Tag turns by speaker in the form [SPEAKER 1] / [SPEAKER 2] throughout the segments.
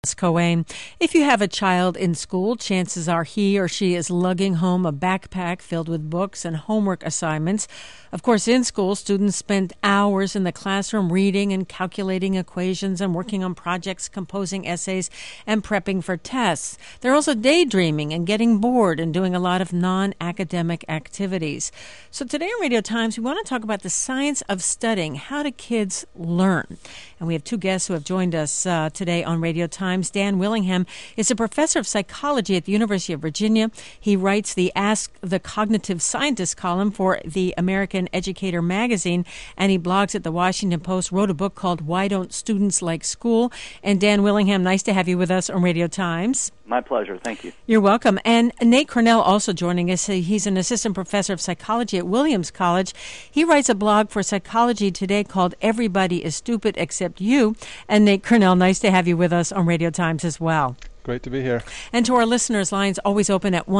[SPEAKER 1] Cohen. If you have a child in school, chances are he or she is lugging home a backpack filled with books and homework assignments. Of course, in school, students spend hours in the classroom reading and calculating equations and working on projects, composing essays, and prepping for tests. They're also daydreaming and getting bored and doing a lot of non-academic activities. So today on Radio Times, we want to talk about the science of studying. How do kids learn? And we have two guests who have joined us today on Radio Times. Dan Willingham is a professor of psychology at the University of Virginia. He writes the Ask the Cognitive Scientist column for the American Educator magazine, and he blogs at the Washington Post, wrote a book called Why Don't Students Like School? And Dan Willingham, nice to have you with us on Radio Times.
[SPEAKER 2] My pleasure. Thank you.
[SPEAKER 1] You're welcome. And Nate Cornell also joining us. He's an assistant professor of psychology at Williams College. He writes a blog for Psychology Today called Everybody is Stupid Except You. And Nate Cornell, nice to have you with us on Radio Times as well.
[SPEAKER 3] Great to be here.
[SPEAKER 1] And to our listeners, lines always open at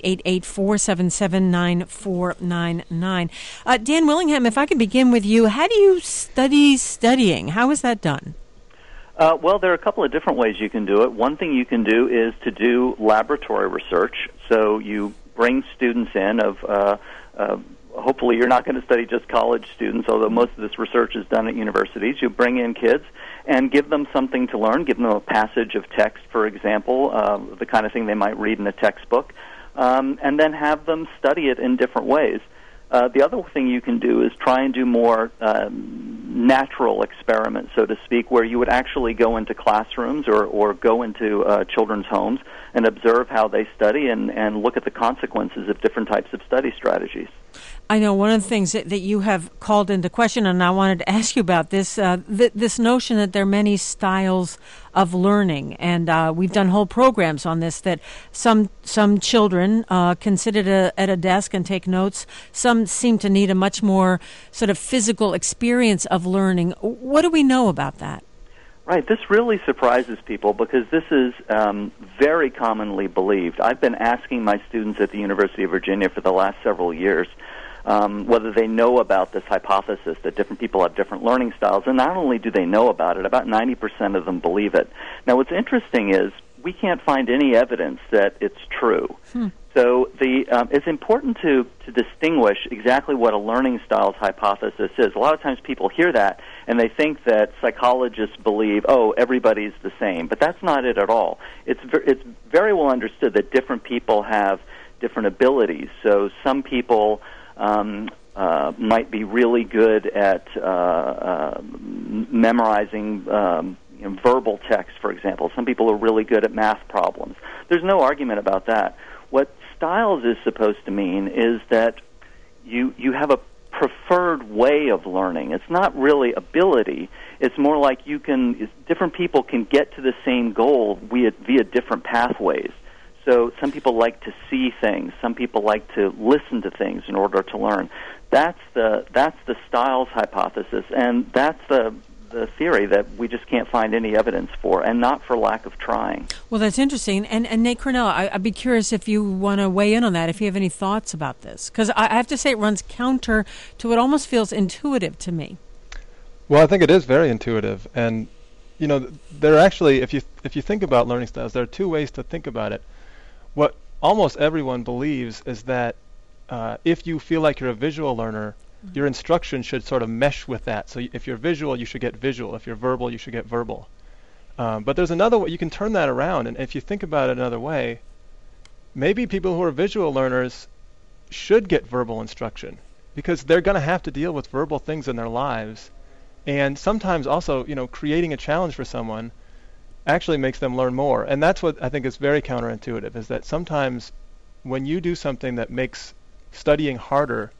[SPEAKER 1] 1-888-477-9499. Dan Willingham, if I could begin with you, how do you study studying? How is that done?
[SPEAKER 2] Well, there are a couple of different ways you can do it. One thing you can do is to do laboratory research. So you bring students in hopefully you're not going to study just college students, although most of this research is done at universities. You bring in kids and give them something to learn, give them a passage of text, for example, the kind of thing they might read in a textbook, and then have them study it in different ways. The other thing you can do is try and do more natural experiments, so to speak, where you would actually go into classrooms or go into children's homes and observe how they study and look at the consequences of different types of study strategies.
[SPEAKER 1] I know one of the things that you have called into question, and I wanted to ask you about this, this notion that there are many styles of learning, and we've done whole programs on this, that some children can sit at a desk and take notes. Some seem to need a much more sort of physical experience of learning. What do we know about that?
[SPEAKER 2] Right. This really surprises people because this is very commonly believed. I've been asking my students at the University of Virginia for the last several years whether they know about this hypothesis that different people have different learning styles. And not only do they know about it, about 90% of them believe it. Now, what's interesting is we can't find any evidence that it's true. So it's important to distinguish exactly what a learning styles hypothesis is. A lot of times people hear that and they think that psychologists believe, everybody's the same. But that's not it at all. It's very well understood that different people have different abilities. So some people might be really good at memorizing verbal text, for example. Some people are really good at math problems. There's no argument about that. What styles is supposed to mean is that you have a preferred way of learning. It's not really ability. It's more like different people can get to the same goal via different pathways. So some people like to see things. Some people like to listen to things in order to learn. That's the styles hypothesis, and that's the theory that we just can't find any evidence for, and not for lack of trying.
[SPEAKER 1] Well, that's interesting. And Nate Cornell, I'd be curious if you want to weigh in on that, if you have any thoughts about this. Because I have to say it runs counter to what almost feels intuitive to me.
[SPEAKER 3] Well, I think it is very intuitive. And, there are actually, if you think about learning styles, there are two ways to think about it. What almost everyone believes is that if you feel like you're a visual learner, your instruction should sort of mesh with that. So if you're visual, you should get visual. If you're verbal, you should get verbal. But there's another way. You can turn that around. And if you think about it another way, maybe people who are visual learners should get verbal instruction because they're going to have to deal with verbal things in their lives. And sometimes also, creating a challenge for someone actually makes them learn more. And that's what I think is very counterintuitive, is that sometimes when you do something that makes studying harder,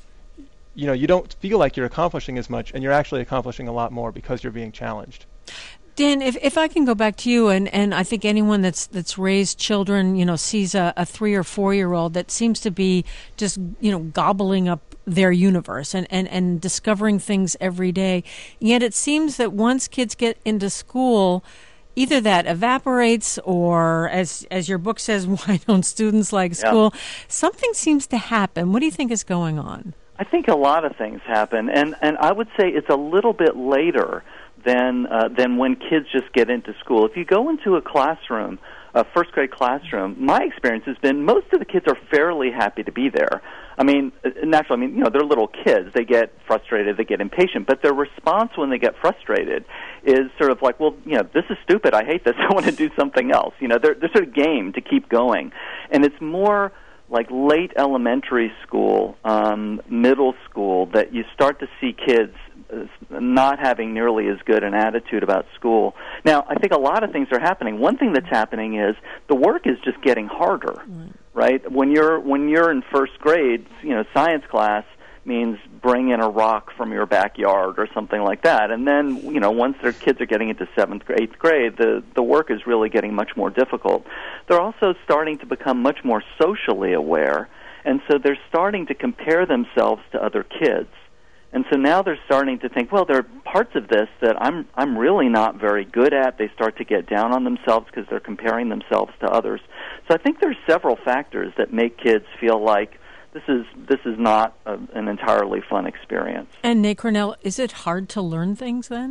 [SPEAKER 3] you don't feel like you're accomplishing as much, and you're actually accomplishing a lot more because you're being challenged.
[SPEAKER 1] Dan, if I can go back to you, and I think anyone that's raised children, sees a 3 or 4-year-old that seems to be just, gobbling up their universe and discovering things every day. Yet it seems that once kids get into school, either that evaporates or, as your book says, why don't students like school? Yeah. Something seems to happen. What do you think is going on?
[SPEAKER 2] I think a lot of things happen, and I would say it's a little bit later than when kids just get into school. If you go into a classroom, a first grade classroom, my experience has been most of the kids are fairly happy to be there. I mean, naturally, they're little kids. They get frustrated, they get impatient, but their response when they get frustrated is sort of like, well, this is stupid. I hate this. I want to do something else. They're sort of game to keep going. And it's more like late elementary school, middle school, that you start to see kids not having nearly as good an attitude about school. Now, I think a lot of things are happening. One thing that's happening is the work is just getting harder, right? When you're in first grade, science class means bring in a rock from your backyard or something like that. And then, once their kids are getting into 7th, 8th grade, the work is really getting much more difficult. They're also starting to become much more socially aware, and so they're starting to compare themselves to other kids. And so now they're starting to think, well, there are parts of this that I'm really not very good at. They start to get down on themselves because they're comparing themselves to others. So I think there's several factors that make kids feel like this is not an entirely fun experience.
[SPEAKER 1] And Nate Cornell, is it hard to learn things then?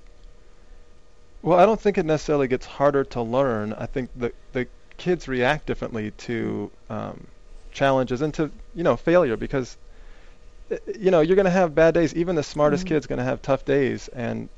[SPEAKER 3] Well, I don't think it necessarily gets harder to learn. I think the kids react differently to challenges and to failure, because you're going to have bad days. Even the smartest kid's going to have tough days, and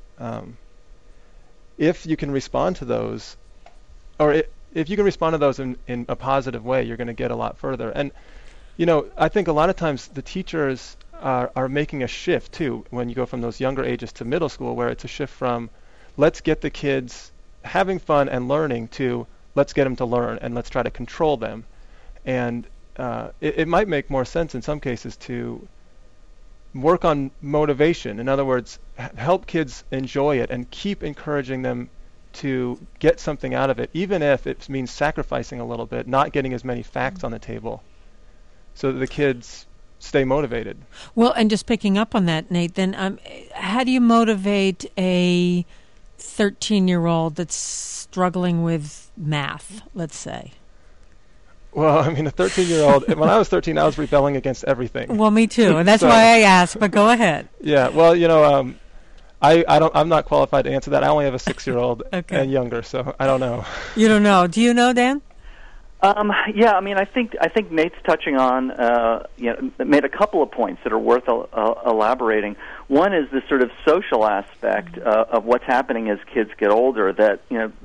[SPEAKER 3] if you can respond to those, or if you can respond to those in a positive way, you're going to get a lot further. And I think a lot of times the teachers are making a shift too when you go from those younger ages to middle school, where it's a shift from let's get the kids having fun and learning to let's get them to learn and let's try to control them. And it might make more sense in some cases to work on motivation. In other words, help kids enjoy it and keep encouraging them to get something out of it, even if it means sacrificing a little bit, not getting as many facts on the table, so that the kids stay motivated.
[SPEAKER 1] Well, and just picking up on that, Nate, then how do you motivate a 13-year-old that's struggling with math, let's say?
[SPEAKER 3] Well, a 13-year-old, when I was 13, I was rebelling against everything.
[SPEAKER 1] Well, me too, and that's why I asked, but go ahead.
[SPEAKER 3] Yeah, well, I'm not qualified to answer that. I only have a 6-year-old and younger, so I don't know.
[SPEAKER 1] You don't know. Do you know, Dan?
[SPEAKER 2] Yeah, I think Nate's touching on, made a couple of points that are worth elaborating. One is the sort of social aspect of what's happening as kids get older. That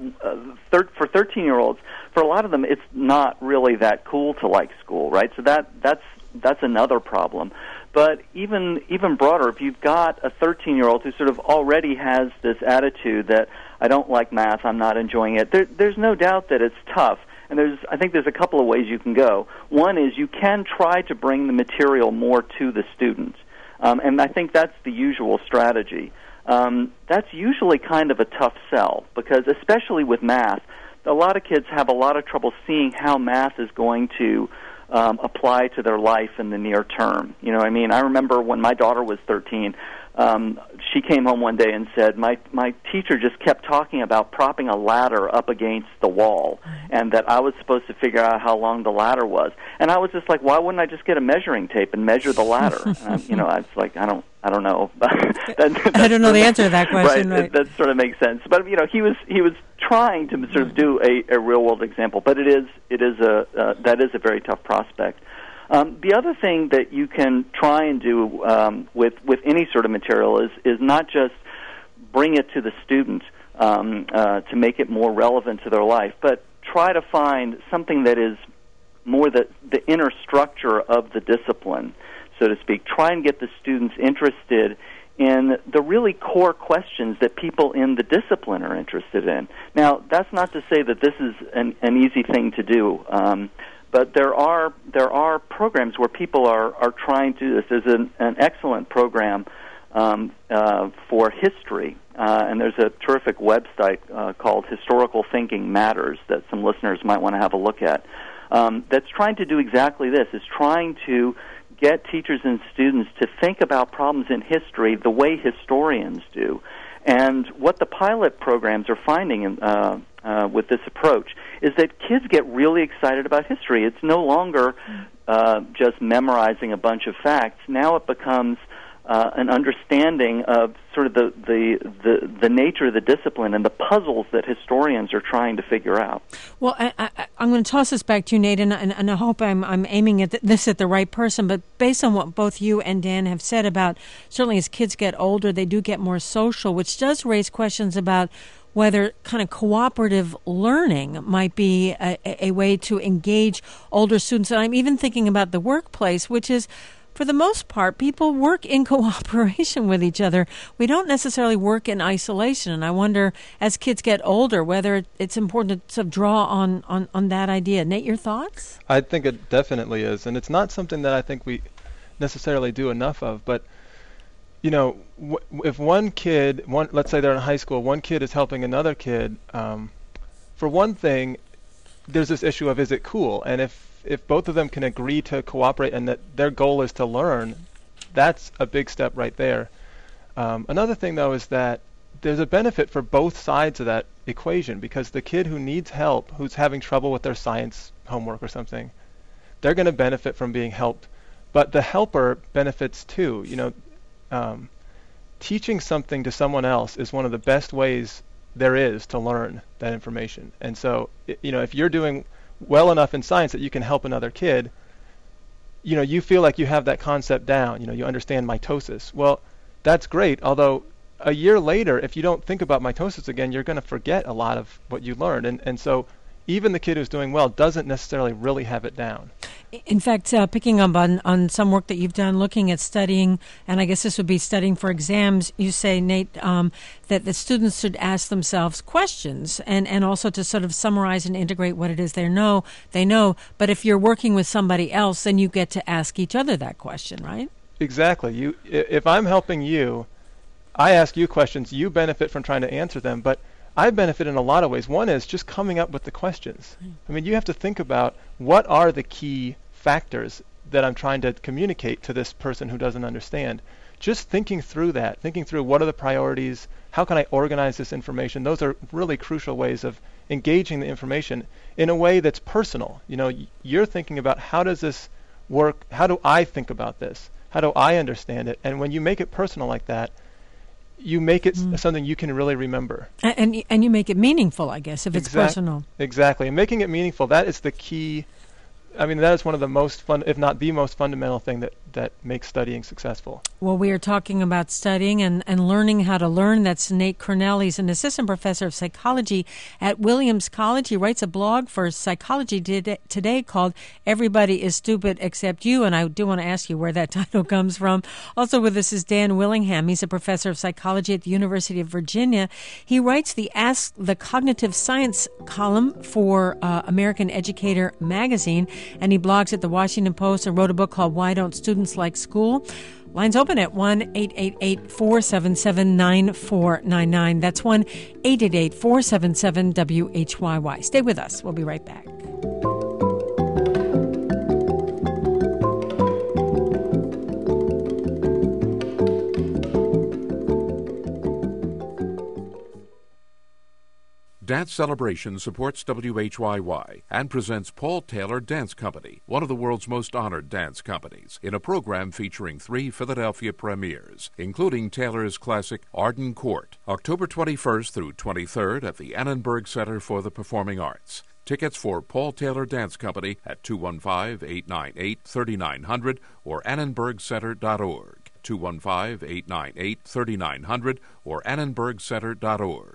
[SPEAKER 2] for 13-year-olds, for a lot of them, it's not really that cool to like school, right? So that's another problem. But even broader, if you've got a 13-year-old who sort of already has this attitude that I don't like math, I'm not enjoying it, there's no doubt that it's tough. And I think there's a couple of ways you can go. One is you can try to bring the material more to the student. And I think that's the usual strategy. That's usually kind of a tough sell, because especially with math, a lot of kids have a lot of trouble seeing how math is going to apply to their life in the near term. I remember when my daughter was 13, she came home one day and said, my teacher just kept talking about propping a ladder up against the wall, and that I was supposed to figure out how long the ladder was. And I was just like, why wouldn't I just get a measuring tape and measure the ladder? I was like, I don't know.
[SPEAKER 1] I don't know the answer to that question. Right.
[SPEAKER 2] That sort of makes sense. But he was trying to sort of do a real world example. But that is a very tough prospect. The other thing that you can try and do with any sort of material is not just bring it to the student to make it more relevant to their life, but try to find something that is more the inner structure of the discipline, so to speak. Try and get the students interested in the really core questions that people in the discipline are interested in. Now, that's not to say that this is an easy thing to do. But there are programs where people are trying to do this. There's an excellent program for history, and there's a terrific website called Historical Thinking Matters that some listeners might want to have a look at. That's trying to do exactly this, is trying to get teachers and students to think about problems in history the way historians do. And what the pilot programs are finding with this approach is that kids get really excited about history. It's no longer just memorizing a bunch of facts. Now it becomes an understanding of sort of the nature of the discipline and the puzzles that historians are trying to figure out.
[SPEAKER 1] Well, I'm going to toss this back to you, Nate, and I hope I'm aiming at this at the right person, but based on what both you and Dan have said about certainly as kids get older, they do get more social, which does raise questions about whether kind of cooperative learning might be a way to engage older students. And I'm even thinking about the workplace, which is, for the most part, people work in cooperation with each other. We don't necessarily work in isolation. And I wonder, as kids get older, whether it's important to draw on that idea. Nate, your thoughts?
[SPEAKER 3] I think it definitely is. And it's not something that I think we necessarily do enough of. But, you know, if one kid, let's say they're in high school, one kid is helping another kid, for one thing, there's this issue of, is it cool? And if both of them can agree to cooperate and that their goal is to learn, that's a big step right there. Another thing, though, is that there's a benefit for both sides of that equation, because the kid who needs help, who's having trouble with their science homework or something, they're going to benefit from being helped. But the helper benefits too. You know, teaching something to someone else is one of the best ways there is to learn that information. And so, you know, if you're doing well enough in science that you can help another kid, you know, you feel like you have that concept down, you know, you understand mitosis. Well, that's great, although a year later, if you don't think about mitosis again, you're going to forget a lot of what you learned. And so even the kid who's doing well doesn't necessarily really have it down.
[SPEAKER 1] In fact, picking up on some work that you've done looking at studying, and I guess this would be studying for exams, you say, Nate, that the students should ask themselves questions and also to sort of summarize and integrate what it is they know. But if you're working with somebody else, then you get to ask each other that question, right?
[SPEAKER 3] Exactly. If I'm helping you, I ask you questions, you benefit from trying to answer them, but I benefit in a lot of ways. One is just coming up with the questions. I mean, you have to think about what are the key factors that I'm trying to communicate to this person who doesn't understand. Just thinking through that, thinking through what are the priorities, how can I organize this information, those are really crucial ways of engaging the information in a way that's personal. You know, you're thinking about how does this work, how do I think about this, how do I understand it, and when you make it personal like that, you make it something you can really remember. And
[SPEAKER 1] you make it meaningful, I guess, if it's personal.
[SPEAKER 3] Exactly. And making it meaningful, that is the key. I mean, that is one of the most fun, if not the most fundamental thing that makes studying successful.
[SPEAKER 1] Well, we are talking about studying and learning how to learn. That's Nate Cornell. He's an assistant professor of psychology at Williams College. He writes a blog for Psychology Today called Everybody is Stupid Except You, and I do want to ask you where that title comes from. Also with us is Dan Willingham. He's a professor of psychology at the University of Virginia. He writes the Ask the Cognitive Science column for American Educator magazine, and he blogs at the Washington Post and wrote a book called Why Don't Students Like School? Lines open at 1-888-477-9499. That's 1-888-477-WHYY. Stay with us. We'll be right back.
[SPEAKER 4] Dance Celebration supports WHYY and presents Paul Taylor Dance Company, one of the world's most honored dance companies, in a program featuring 3 Philadelphia premieres, including Taylor's classic Arden Court, October 21st through 23rd at the Annenberg Center for the Performing Arts. Tickets for Paul Taylor Dance Company at 215-898-3900 or annenbergcenter.org, 215-898-3900 or annenbergcenter.org.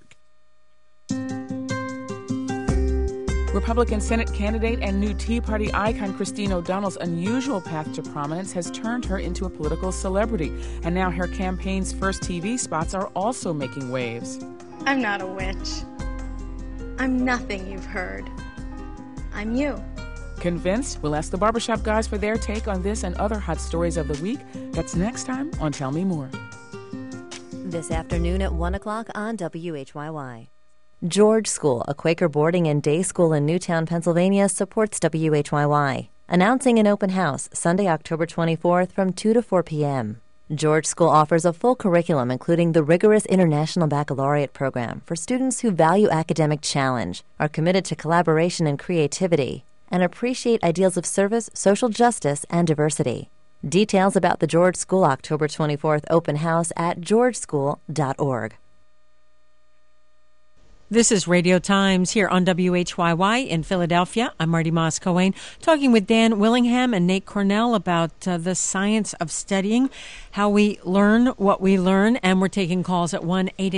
[SPEAKER 5] Republican Senate candidate and new Tea Party icon Christine O'Donnell's unusual path to prominence has turned her into a political celebrity, and now her campaign's first TV spots are also making waves.
[SPEAKER 6] I'm not a witch. I'm nothing you've heard. I'm you.
[SPEAKER 5] Convinced? We'll ask the Barbershop Guys for their take on this and other hot stories of the week. That's next time on Tell Me More.
[SPEAKER 7] This afternoon at 1 o'clock on WHYY. George School, a Quaker boarding and day school in Newtown, Pennsylvania, supports WHYY, announcing an open house Sunday, October 24th from 2 to 4 p.m. George School offers a full curriculum, including the rigorous International Baccalaureate program for students who value academic challenge, are committed to collaboration and creativity, and appreciate ideals of service, social justice, and diversity. Details about the George School October 24th open house at georgeschool.org.
[SPEAKER 1] This is Radio Times here on WHYY in Philadelphia. I'm Marty Moss-Coane, talking with Dan Willingham and Nate Cornell about the science of studying, how we learn what we learn, and we're taking calls at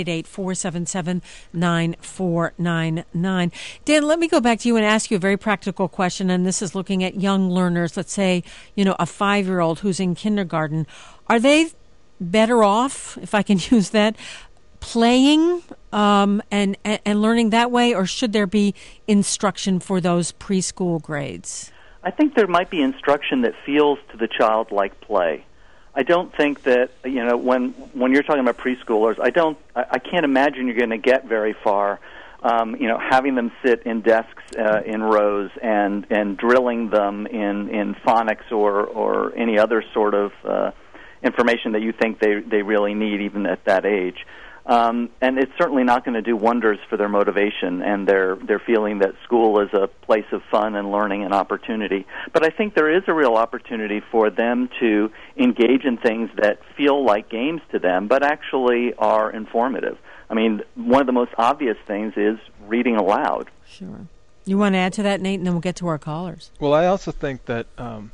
[SPEAKER 1] 1-888-477-9499. Dan, let me go back to you and ask you a very practical question, and this is looking at young learners. Let's say, a 5-year-old who's in kindergarten. Are they better off, if I can use that, playing and learning that way, or should there be instruction for those preschool grades?
[SPEAKER 2] I think there might be instruction that feels to the child like play. I don't think that, when you're talking about preschoolers, I can't imagine you're going to get very far, having them sit in desks in rows and drilling them in phonics or any other sort of information that you think they really need even at that age. And it's certainly not going to do wonders for their motivation and their feeling that school is a place of fun and learning and opportunity. But I think there is a real opportunity for them to engage in things that feel like games to them, but actually are informative. I mean, one of the most obvious things is reading aloud.
[SPEAKER 1] Sure. You want to add to that, Nate, and then we'll get to our callers.
[SPEAKER 3] Well, I also think that,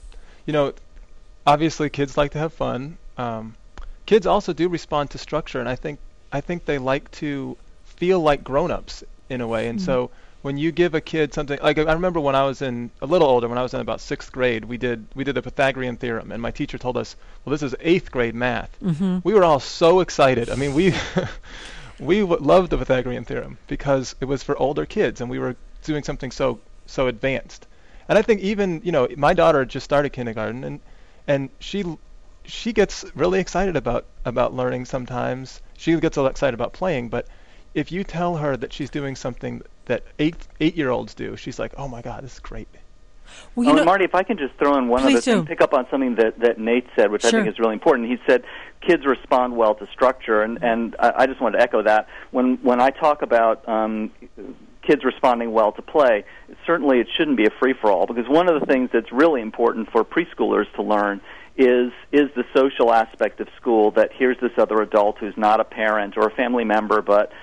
[SPEAKER 3] obviously kids like to have fun. Kids also do respond to structure, and I think they like to feel like grown-ups in a way. And so when you give a kid something, like I remember when I was a little older, when I was in about 6th grade, we did the Pythagorean theorem, and my teacher told us, well, this is 8th grade math. Mm-hmm. We were all so excited. I mean, we loved the Pythagorean theorem because it was for older kids, and we were doing something so advanced. And I think even, my daughter just started kindergarten, and she gets really excited about learning sometimes. She gets excited about playing, but if you tell her that she's doing something that 8-year-olds do, she's like, oh my God, this is great.
[SPEAKER 2] Well, Marty, if I can just throw in one other thing, pick up on something that Nate said, which I think is really important. He said kids respond well to structure, and I just wanted to echo that. When I talk about kids responding well to play, certainly it shouldn't be a free-for-all, because one of the things that's really important for preschoolers to learn is the social aspect of school, that here's this other adult who's not a parent or a family member, but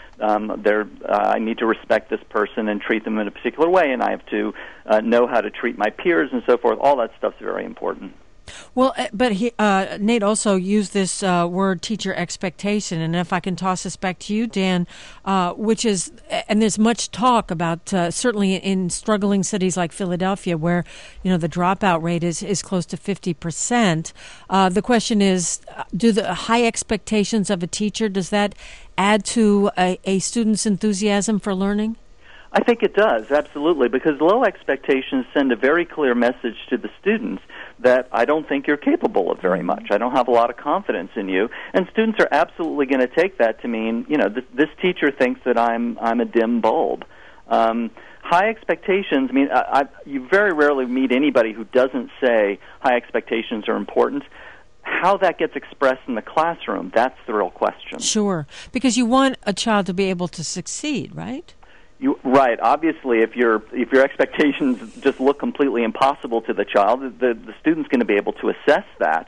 [SPEAKER 2] I need to respect this person and treat them in a particular way, and I have to know how to treat my peers and so forth. All that stuff's very important.
[SPEAKER 1] Well, but Nate also used this word teacher expectation, and if I can toss this back to you, Dan, which is, and there's much talk about, certainly in struggling cities like Philadelphia, where, the dropout rate is close to 50%. The question is, do the high expectations of a teacher, does that add to a student's enthusiasm for learning?
[SPEAKER 2] I think it does, absolutely, because low expectations send a very clear message to the students that I don't think you're capable of very much. I don't have a lot of confidence in you. And students are absolutely going to take that to mean, this teacher thinks that I'm a dim bulb. High expectations, you very rarely meet anybody who doesn't say high expectations are important. How that gets expressed in the classroom, that's the real question.
[SPEAKER 1] Sure, because you want a child to be able to succeed, right?
[SPEAKER 2] Right. Obviously, if your expectations just look completely impossible to the child, the student's going to be able to assess that.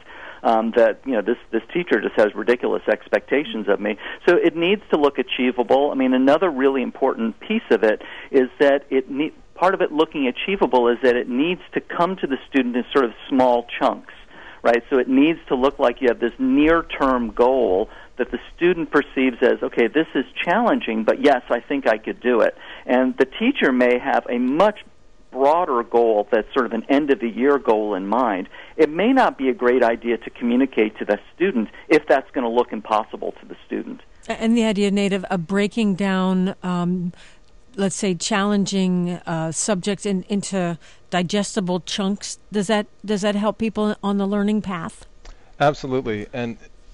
[SPEAKER 2] This teacher just has ridiculous expectations of me. So it needs to look achievable. Another really important piece of it is that part of it looking achievable is that it needs to come to the student in sort of small chunks, right? So it needs to look like you have this near-term goal that the student perceives as, okay, this is challenging, but yes, I think I could do it. And the teacher may have a much broader goal that's sort of an end-of-the-year goal in mind. It may not be a great idea to communicate to the student if that's going to look impossible to the student. And
[SPEAKER 1] the idea, Nate, of breaking down, let's say, challenging subjects into digestible chunks, does that help people on the learning path? Absolutely.
[SPEAKER 3] And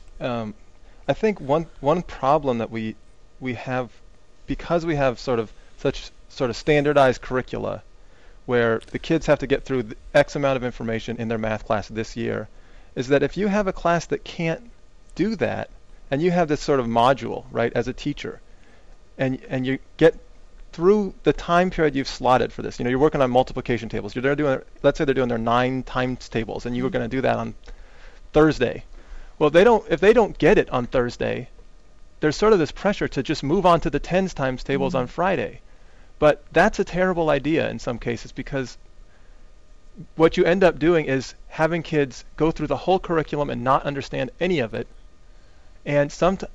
[SPEAKER 3] I think one problem that we have, because we have such standardized curricula, where the kids have to get through X amount of information in their math class this year, is that if you have a class that can't do that, and you have this sort of module, right, as a teacher, and you get through the time period you've slotted for this, you're working on multiplication tables. Let's say they're doing their 9 times tables, and you were going to do that Thursday. Well, if they don't get it on Thursday, there's sort of this pressure to just move on to the tens times tables on Friday. But that's a terrible idea in some cases, because what you end up doing is having kids go through the whole curriculum and not understand any of it. And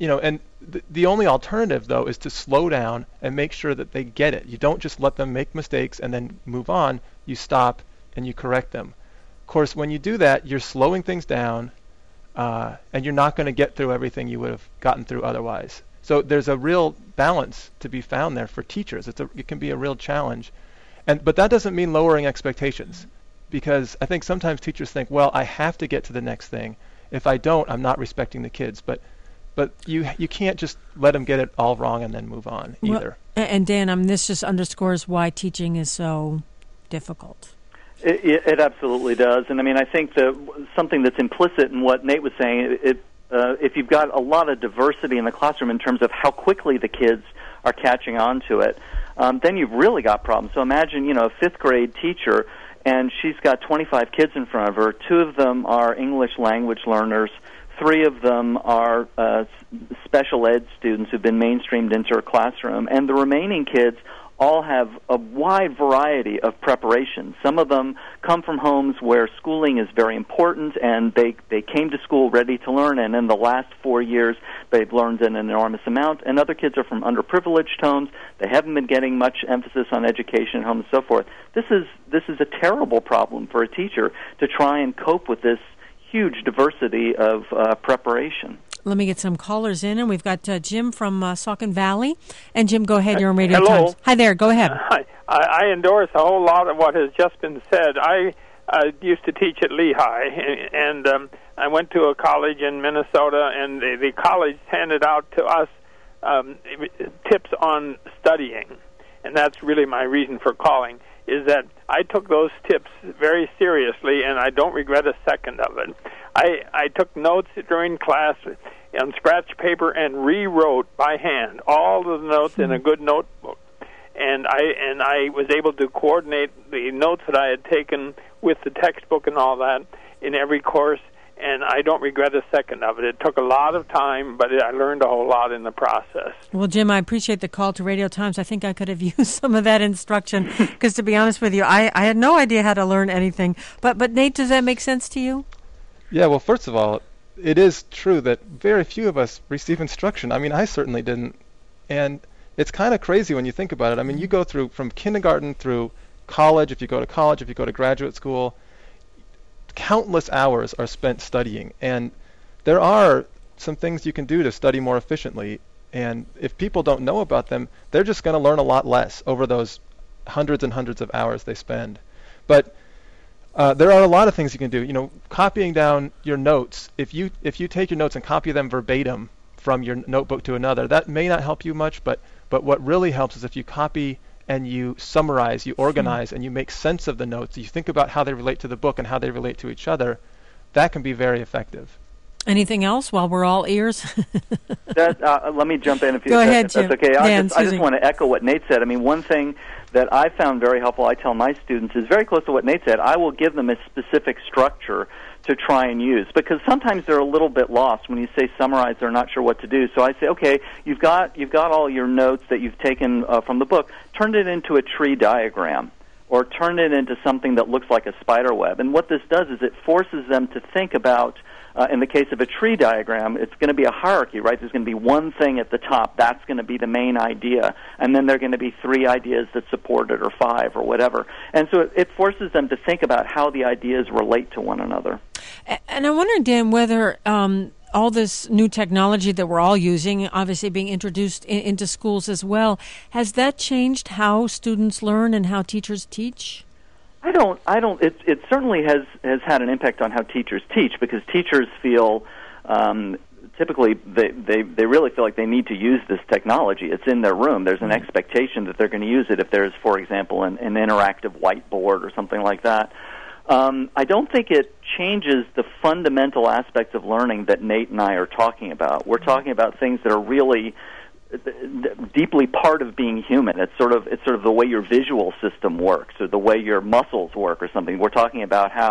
[SPEAKER 3] the only alternative, though, is to slow down and make sure that they get it. You don't just let them make mistakes and then move on. You stop and you correct them. Of course, when you do that, you're slowing things down, and you're not going to get through everything you would have gotten through otherwise. So there's a real balance to be found there for teachers. It can be a real challenge. But that doesn't mean lowering expectations, because I think sometimes teachers think, well, I have to get to the next thing. If I don't, I'm not respecting the kids. But you can't just let them get it all wrong and then move on either.
[SPEAKER 1] Well, and Dan, this just underscores why teaching is so difficult.
[SPEAKER 2] It absolutely does. And I think something that's implicit in what Nate was saying, if you've got a lot of diversity in the classroom in terms of how quickly the kids are catching on to it, then you've really got problems. So imagine, a fifth grade teacher, and she's got 25 kids in front of her. 2 of them are English language learners. 3 of them are special ed students who've been mainstreamed into her classroom. And the remaining kids all have a wide variety of preparations. Some of them come from homes where schooling is very important, and they came to school ready to learn, and in the last 4 years they've learned an enormous amount. And other kids are from underprivileged homes. They haven't been getting much emphasis on education at home and so forth. This is a terrible problem for a teacher to try and cope with this huge diversity of preparation.
[SPEAKER 1] Let me get some callers in, and we've got Jim from Saucon Valley. And Jim, go ahead. You're on Radio
[SPEAKER 8] Hello.
[SPEAKER 1] Times. Hi there. Go ahead.
[SPEAKER 8] Hi. I endorse a whole lot of what has just been said. I used to teach at Lehigh, and I went to a college in Minnesota, and the college handed out to us tips on studying. And that's really my reason for calling, is that I took those tips very seriously, and I don't regret a second of it. I took notes during class on scratch paper and rewrote by hand all of the notes in a good notebook. And I was able to coordinate the notes that I had taken with the textbook and all that in every course, and I don't regret a second of it. It took a lot of time, but I learned a whole lot in the process.
[SPEAKER 1] Well, Jim, I appreciate the call to Radio Times. I think I could have used some of that instruction, because to be honest with you, I had no idea how to learn anything. But Nate, does that make sense to you?
[SPEAKER 3] Yeah, well, first of all, it is true that very few of us receive instruction. I certainly didn't. And it's kind of crazy when you think about it. You go through from kindergarten through college, if you go to graduate school, countless hours are spent studying. And there are some things you can do to study more efficiently. And if people don't know about them, they're just going to learn a lot less over those hundreds and hundreds of hours they spend. But there are a lot of things you can do. Copying down your notes. If you take your notes and copy them verbatim from your notebook to another, that may not help you much. But what really helps is if you copy and you summarize, you organize, and you make sense of the notes. You think about how they relate to the book and how they relate to each other. That can be very effective.
[SPEAKER 1] Anything else while we're all ears?
[SPEAKER 2] Let me jump in if
[SPEAKER 1] Go ahead, Jim.
[SPEAKER 2] that's okay.
[SPEAKER 1] Dan,
[SPEAKER 2] I just want to echo what Nate said. One thing that I found very helpful, I tell my students, is very close to what Nate said. I will give them a specific structure to try and use, because sometimes they're a little bit lost. When you say summarize, they're not sure what to do. So I say, okay, you've got all your notes that you've taken from the book. Turn it into a tree diagram, or turn it into something that looks like a spider web. And what this does is it forces them to think about, in the case of a tree diagram, it's going to be a hierarchy, right? There's going to be one thing at the top. That's going to be the main idea. And then there are going to be 3 ideas that support it, or 5, or whatever. And so it forces them to think about how the ideas relate to one another.
[SPEAKER 1] And I wonder, Dan, whether all this new technology that we're all using, obviously being introduced into schools as well, has that changed how students learn and how teachers teach?
[SPEAKER 2] I don't. It certainly has had an impact on how teachers teach, because teachers feel typically they really feel like they need to use this technology. It's in their room. There's an expectation that they're going to use it if there's, for example, an interactive whiteboard or something like that. I don't think it changes the fundamental aspects of learning that Nate and I are talking about. We're talking about things that are really deeply part of being human. It's sort of the way your visual system works, or the way your muscles work, or something. We're talking about how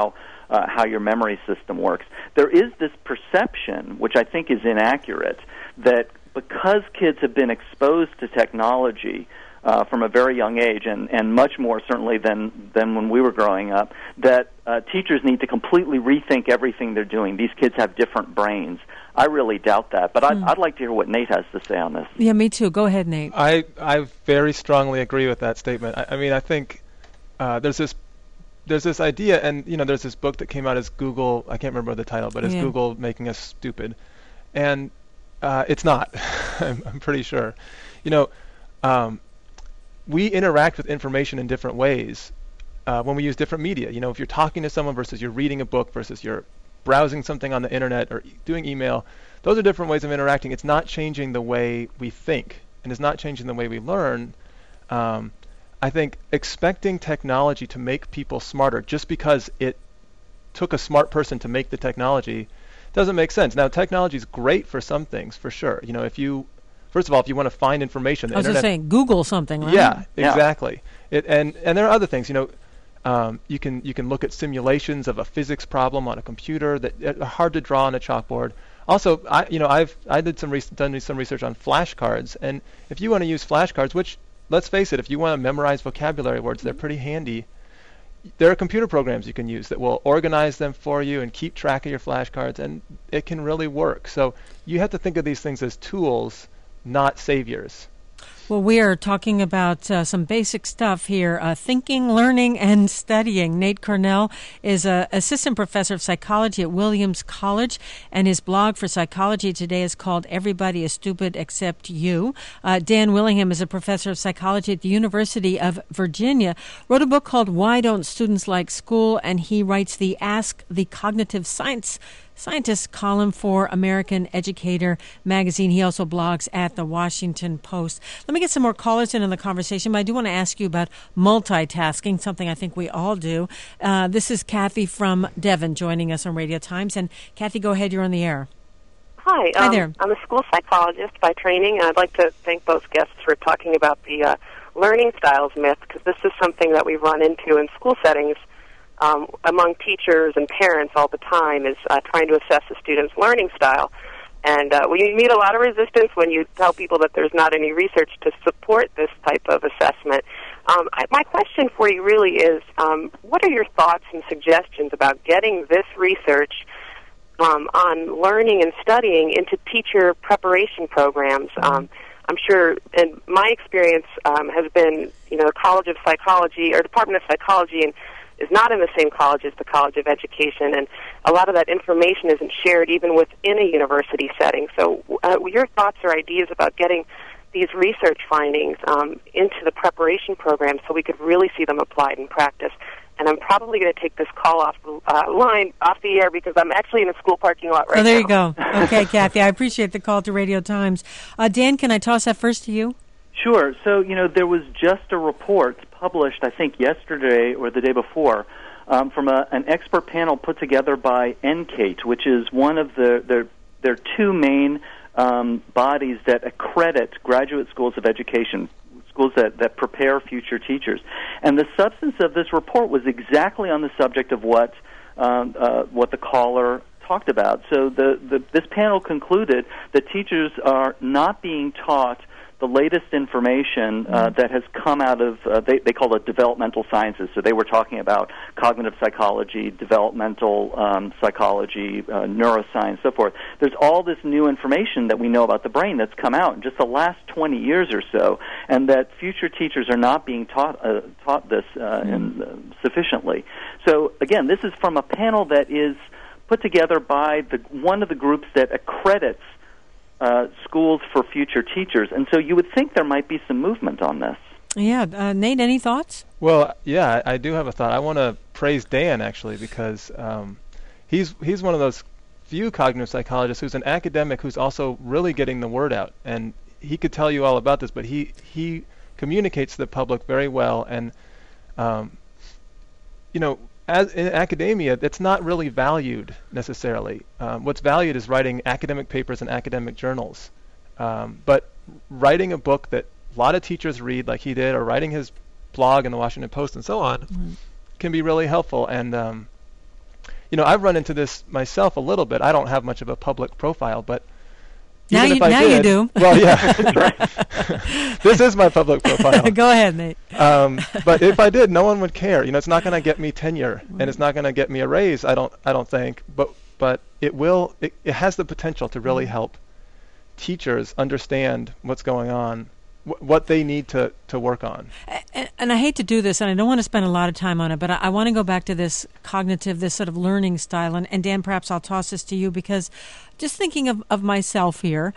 [SPEAKER 2] how your memory system works. There is this perception, which I think is inaccurate, that because kids have been exposed to technology from a very young age, and much more certainly than when we were growing up, that teachers need to completely rethink everything they're doing. These kids have different brains. I really doubt that, but I'd like to hear what Nate has to say on this.
[SPEAKER 1] Yeah, me too. Go ahead, Nate.
[SPEAKER 3] I very strongly agree with that statement. I mean, I think there's this idea, and there's this book that came out as Google. I can't remember the title, but it's Google making us stupid, and it's not. I'm pretty sure. We interact with information in different ways when we use different media. If you're talking to someone versus you're reading a book versus you're browsing something on the internet or doing email, those are different ways of interacting. It's not changing the way we think, and it's not changing the way we learn. I think expecting technology to make people smarter just because it took a smart person to make the technology doesn't make sense. Now, technology is great for some things, for sure. First of all, if you want to find information, the
[SPEAKER 1] internet. I was just saying, Google something, right?
[SPEAKER 3] Yeah, exactly. And there are other things. You can look at simulations of a physics problem on a computer that are hard to draw on a chalkboard. Also, I did done some research on flashcards, and if you want to use flashcards, which let's face it, if you want to memorize vocabulary words, they're pretty handy. There are computer programs you can use that will organize them for you and keep track of your flashcards, and it can really work. So you have to think of these things as tools, not saviors.
[SPEAKER 1] Well, we are talking about some basic stuff here, thinking, learning, and studying. Nate Cornell is an assistant professor of psychology at Williams College, and his blog for Psychology Today is called Everybody is Stupid Except You. Dan Willingham is a professor of psychology at the University of Virginia, wrote a book called Why Don't Students Like School, and he writes the Ask the Cognitive Scientist column for American Educator magazine. He also blogs at the Washington Post. Let me get some more callers in on the conversation, but I do want to ask you about multitasking, something I think we all do. This is Kathy from Devon joining us on Radio Times. And Kathy, go ahead. You're on the air.
[SPEAKER 9] Hi.
[SPEAKER 1] Hi there.
[SPEAKER 9] I'm a school psychologist by training, and I'd like to thank both guests for talking about the learning styles myth, because this is something that we run into in school settings among teachers and parents all the time, is trying to assess a student's learning style. And we meet a lot of resistance when you tell people that there's not any research to support this type of assessment. My question for you really is, what are your thoughts and suggestions about getting this research on learning and studying into teacher preparation programs? I'm sure, and my experience has been, the College of Psychology, or Department of Psychology, and is not in the same college as the College of Education, and a lot of that information isn't shared even within a university setting. So your thoughts or ideas about getting these research findings into the preparation program so we could really see them applied in practice. And I'm probably going to take this call off the air, because I'm actually in a school parking lot right now.
[SPEAKER 1] Oh, there you go. Okay, Kathy, I appreciate the call to Radio Times. Dan, can I toss that first to you?
[SPEAKER 2] Sure. So, there was just a report published, I think, yesterday or the day before, from an expert panel put together by NCATE, which is one of their two main bodies that accredit graduate schools of education, schools that prepare future teachers. And the substance of this report was exactly on the subject of what the caller talked about. So this panel concluded that teachers are not being taught the latest information that has come out of, they call it developmental sciences. So they were talking about cognitive psychology, developmental psychology, neuroscience, so forth. There's all this new information that we know about the brain that's come out in just the last 20 years or so, and that future teachers are not being taught this sufficiently. So, again, this is from a panel that is put together by one of the groups that accredits schools for future teachers. And so you would think there might be some movement on this.
[SPEAKER 1] Yeah. Nate, any thoughts?
[SPEAKER 3] Well, yeah, I do have a thought. I want to praise Dan, actually, because he's one of those few cognitive psychologists who's an academic who's also really getting the word out. And he could tell you all about this, but he communicates to the public very well. And, as in academia, it's not really valued necessarily. What's valued is writing academic papers in academic journals. But writing a book that a lot of teachers read, like he did, or writing his blog in the Washington Post and so on, can be really helpful. And, I've run into this myself a little bit. I don't have much of a public profile, but
[SPEAKER 1] now
[SPEAKER 3] even if I
[SPEAKER 1] you
[SPEAKER 3] did,
[SPEAKER 1] do.
[SPEAKER 3] Well, yeah. This is my public profile.
[SPEAKER 1] Go ahead, Nate.
[SPEAKER 3] But if I did, no one would care. It's not going to get me tenure, and it's not going to get me a raise. I don't think. But it will. It has the potential to really help teachers understand what's going on, what they need to work on.
[SPEAKER 1] And I hate to do this, and I don't want to spend a lot of time on it, but I want to go back to this cognitive, this sort of learning style. And Dan, perhaps I'll toss this to you, because just thinking of myself here,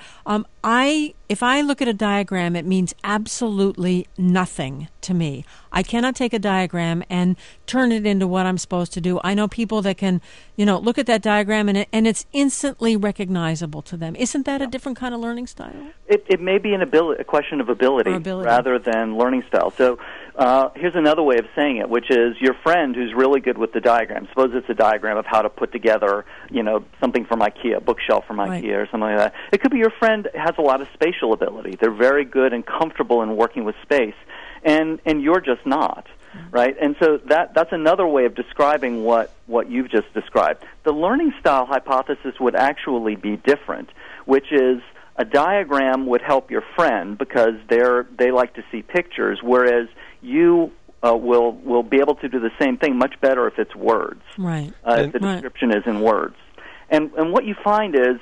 [SPEAKER 1] if I look at a diagram, it means absolutely nothing to me. I cannot take a diagram and turn it into what I'm supposed to do. I know people that can, look at that diagram and it's instantly recognizable to them. Isn't that a different kind of learning style?
[SPEAKER 2] It may be a question of ability rather than learning style. So here's another way of saying it, which is your friend who's really good with the diagram. Suppose it's a diagram of how to put together, something from IKEA, a bookshelf from IKEA or something like that. It could be your friend has a lot of spatial ability. They're very good and comfortable in working with space, and you're just not, right? And so that's another way of describing what you've just described. The learning style hypothesis would actually be different, which is a diagram would help your friend because they like to see pictures, whereas you will be able to do the same thing much better if it's words,
[SPEAKER 1] right?
[SPEAKER 2] If the description is in words. And what you find is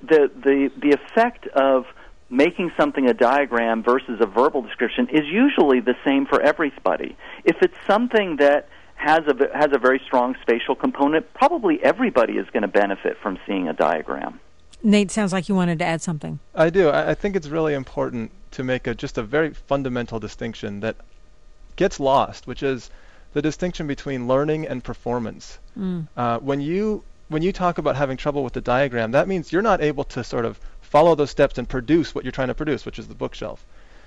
[SPEAKER 2] the effect of making something a diagram versus a verbal description is usually the same for everybody. If it's something that has a very strong spatial component, probably everybody is going to benefit from seeing a diagram.
[SPEAKER 1] Nate, sounds like you wanted to add something.
[SPEAKER 3] I do. I think it's really important to make just a very fundamental distinction that gets lost, which is the distinction between learning and performance. When you talk about having trouble with the diagram, that means you're not able to sort of follow those steps and produce what you're trying to produce, which is the bookshelf.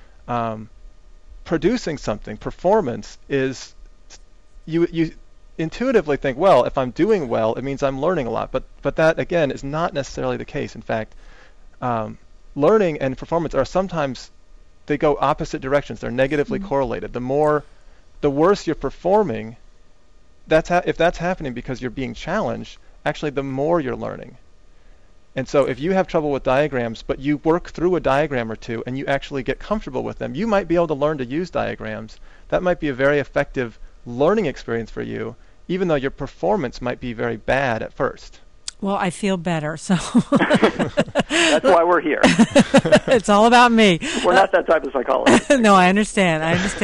[SPEAKER 3] Producing something, performance, is you intuitively think, well, if I'm doing well, it means I'm learning a lot. But that, again, is not necessarily the case. In fact, learning and performance are sometimes, they go opposite directions. They're negatively correlated. The worse you're performing, if that's happening because you're being challenged, actually the more you're learning. And so if you have trouble with diagrams, but you work through a diagram or two and you actually get comfortable with them, you might be able to learn to use diagrams. That might be a very effective learning experience for you, even though your performance might be very bad at first.
[SPEAKER 1] Well, I feel better, so...
[SPEAKER 2] That's why we're here.
[SPEAKER 1] It's all about me.
[SPEAKER 2] We're not that type of psychologist.
[SPEAKER 1] No, I understand.